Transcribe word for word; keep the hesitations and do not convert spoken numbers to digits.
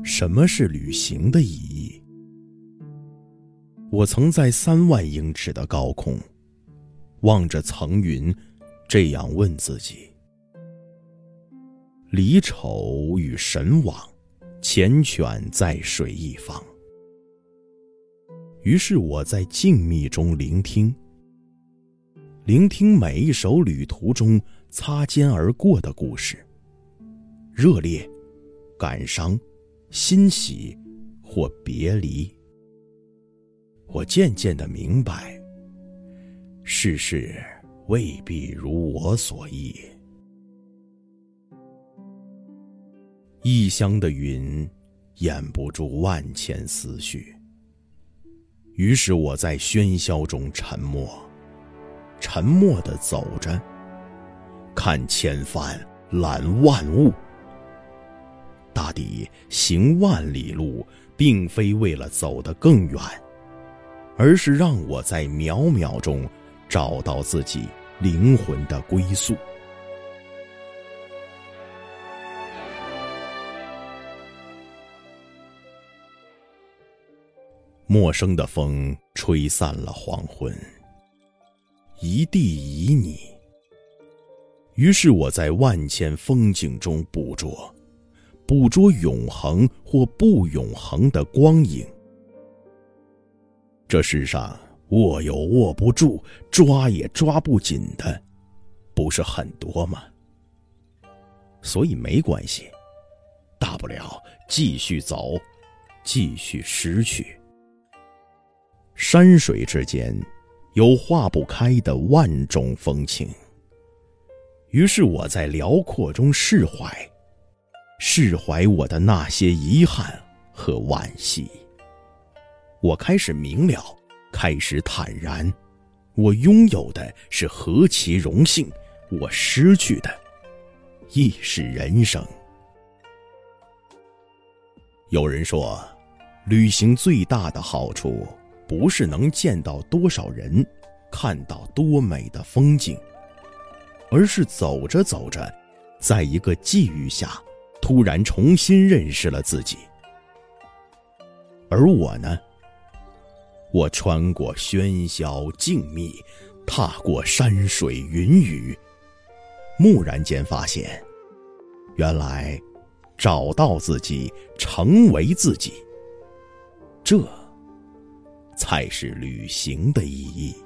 什么是旅行的意义？我曾在三万英尺的高空，望着层云，这样问自己：离愁与神往，缱绻在水一方。于是我在静谧中聆听，聆听每一首旅途中擦肩而过的故事，热烈、感伤、欣喜或别离。我渐渐地明白，世事未必如我所意。异乡的云掩不住万千思绪，于是我在喧嚣中沉默，沉默地走着，看千帆，览万物。大抵行万里路，并非为了走得更远，而是让我在渺渺中找到自己灵魂的归宿。陌生的风吹散了黄昏，一地旖旎。于是我在万千风景中捕捉捕捉永恒或不永恒的光影。这世上握有握不住，抓也抓不紧的，不是很多吗？所以没关系，大不了继续走，继续失去。山水之间有化不开的万种风情，于是我在辽阔中释怀，释怀我的那些遗憾和惋惜。我开始明了，开始坦然，我拥有的是何其荣幸，我失去的亦是人生。有人说，旅行最大的好处不是能见到多少人，看到多美的风景，而是走着走着，在一个际遇下突然重新认识了自己。而我呢，我穿过喧嚣静谧，踏过山水云雨，蓦然间发现，原来找到自己，成为自己，这才是旅行的意义。